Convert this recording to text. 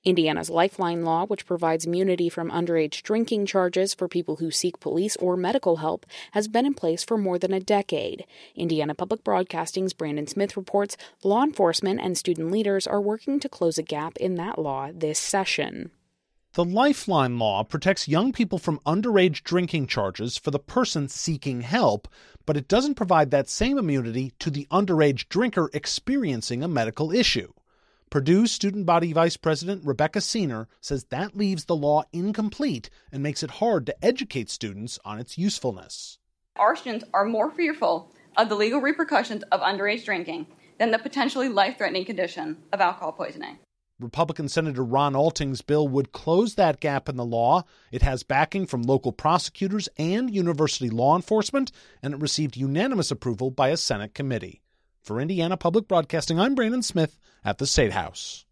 Indiana's Lifeline law, which provides immunity from underage drinking charges for people who seek police or medical help, has been in place for more than a decade. Indiana Public Broadcasting's Brandon Smith reports law enforcement and student leaders are working to close a gap in that law this session. The Lifeline law protects young people from underage drinking charges for the person seeking help, but it doesn't provide that same immunity to the underage drinker experiencing a medical issue. Purdue Student Body Vice President Rebecca Siener says that leaves the law incomplete and makes it hard to educate students on its usefulness. Our students are more fearful of the legal repercussions of underage drinking than the potentially life-threatening condition of alcohol poisoning. Republican Senator Ron Alting's bill would close that gap in the law. It has backing from local prosecutors and university law enforcement, and it received unanimous approval by a Senate committee. For Indiana Public Broadcasting, I'm Brandon Smith at the State House.